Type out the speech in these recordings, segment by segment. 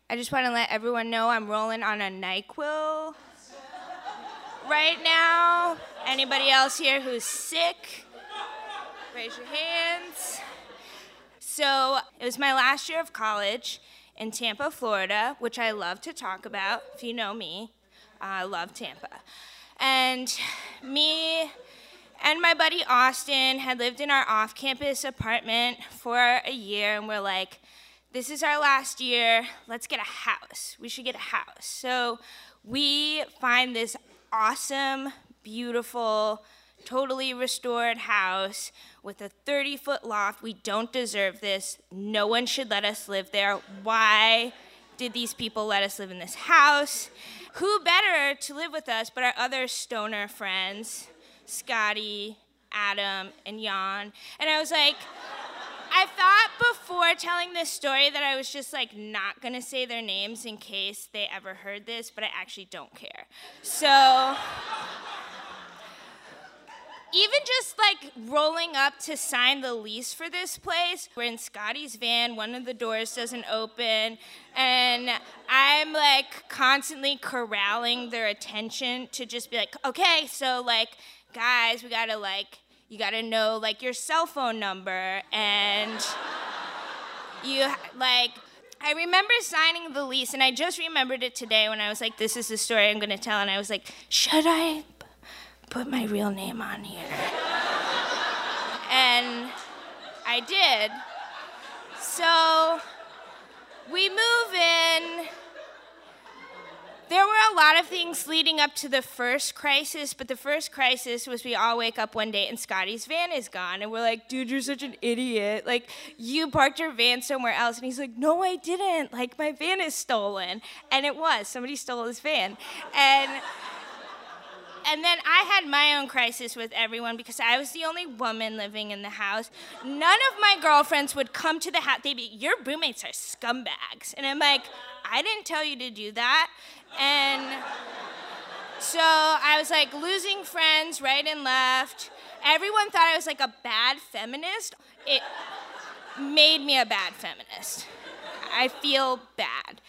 I just want to let everyone know I'm rolling on a NyQuil right now. Anybody else here who's sick? Raise your hands. So it was my last year of college in Tampa, Florida, which I love to talk about. If you know me, I love Tampa. And me and my buddy Austin had lived in our off-campus apartment for a year, and we're like, this is our last year, let's get a house. We should get a house. So we find this awesome, beautiful, totally restored house with a 30-foot loft. We don't deserve this. No one should let us live there. Why did these people let us live in this house? Who better to live with us but our other stoner friends, Scotty, Adam, and Jan. And I was like, I thought before telling this story that I was just like not gonna say their names in case they ever heard this, but I actually don't care. So even just like rolling up to sign the lease for this place, we're in Scotty's van, one of the doors doesn't open, and I'm like constantly corralling their attention to just be like, okay, so like, guys, we gotta like, you gotta know like your cell phone number, and you like, I remember signing the lease, and I just remembered it today when I was like, this is the story I'm gonna tell, and I was like, should I put my real name on here? And I did. So we move in. There were a lot of things leading up to the first crisis, but the first crisis was we all wake up one day and Scotty's van is gone. And we're like, dude, you're such an idiot. Like, you parked your van somewhere else. And he's like, no, I didn't. Like, my van is stolen. And it was. Somebody stole his van. And then I had my own crisis with everyone because I was the only woman living in the house. None of my girlfriends would come to the house. They'd be, your roommates are scumbags. And I'm like, I didn't tell you to do that. And so I was like losing friends right and left. Everyone thought I was like a bad feminist. It made me a bad feminist. I feel bad.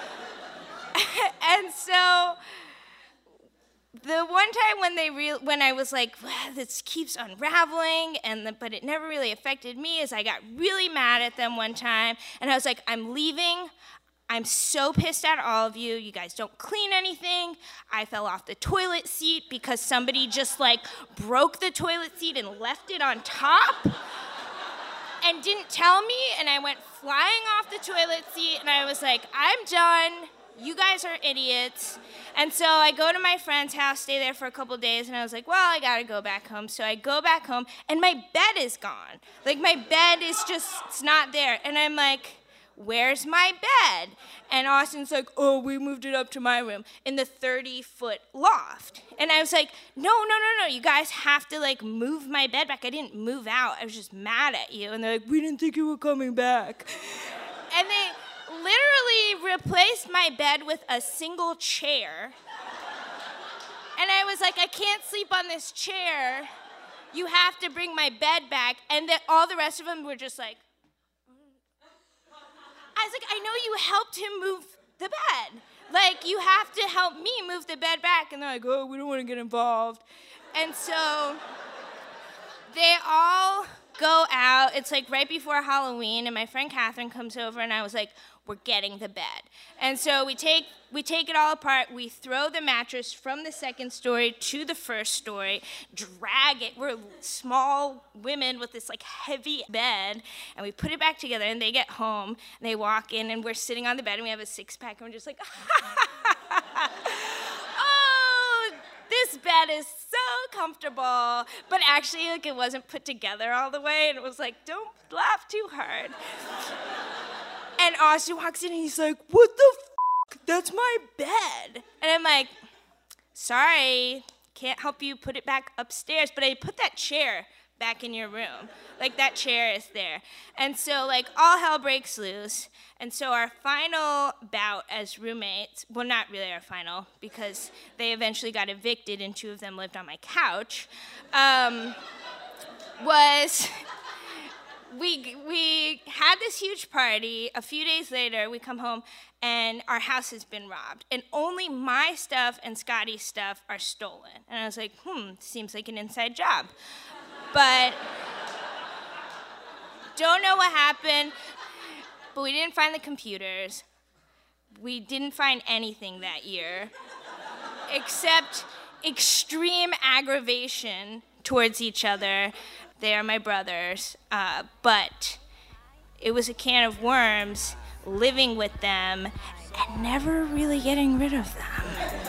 And so the one time when I was like, this keeps unraveling, but it never really affected me, is I got really mad at them one time, and I was like, I'm leaving. I'm so pissed at all of you. You guys don't clean anything. I fell off the toilet seat because somebody just like broke the toilet seat and left it on top and didn't tell me, and I went flying off the toilet seat, and I was like, I'm done. You guys are idiots. And so I go to my friend's house, stay there for a couple days, and I was like, well, I gotta go back home. So I go back home, and my bed is gone. Like, my bed is just, it's not there. And I'm like, where's my bed? And Austin's like, oh, we moved it up to my room in the 30-foot loft. And I was like, no, you guys have to like move my bed back. I didn't move out, I was just mad at you. And they're like, we didn't think you were coming back. And they literally replaced my bed with a single chair. And I was like, I can't sleep on this chair. You have to bring my bed back. And then all the rest of them were just like, I was like, I know you helped him move the bed. Like, you have to help me move the bed back. And they're like, oh, we don't want to get involved. And so they all go out. It's like right before Halloween, and my friend Catherine comes over, and I was like, we're getting the bed. And so we take it all apart. We throw the mattress from the second story to the first story, drag it. We're small women with this like heavy bed, and we put it back together, and they get home, and they walk in, and we're sitting on the bed, and we have a six-pack, and we're just like, oh, this bed is so comfortable. But actually, like, it wasn't put together all the way, and it was like, don't laugh too hard. And Austin walks in and he's like, what the f***? That's my bed. And I'm like, sorry, can't help you put it back upstairs, but I put that chair back in your room. Like, that chair is there. And so, like, all hell breaks loose. And so our final bout as roommates, well, not really our final, because they eventually got evicted and two of them lived on my couch, was we had this huge party. A few days later, we come home, and our house has been robbed, and only my stuff and Scotty's stuff are stolen. And I was like, seems like an inside job. But don't know what happened, but we didn't find the computers. We didn't find anything that year, except extreme aggravation towards each other. They are my brothers, but it was a can of worms living with them and never really getting rid of them.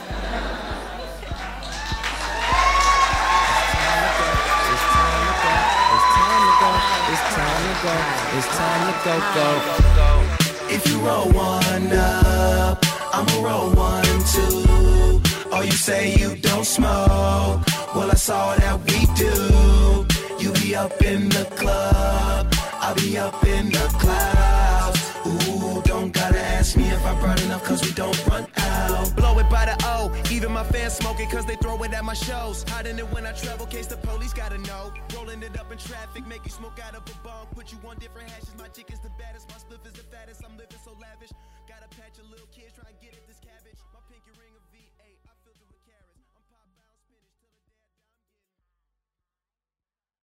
It's time to go. If you roll one up, I'ma roll one too. Oh, you say you don't smoke? Well, I saw that we do. You be up in the club, I'll be up in the clouds. Ooh, don't gotta ask me if I brought enough, cause we don't run out. Blow it by the O, even my fans smoke it, cause they throw it at my shows. Hiding it when I travel, case the police gotta know. Rolling it up in traffic, make you smoke out of a bong. Put you on different hashes, my chick is the baddest, my spliff is the fattest. I'm living so lavish, gotta patch a little kid, try and get at this cabbage. My pink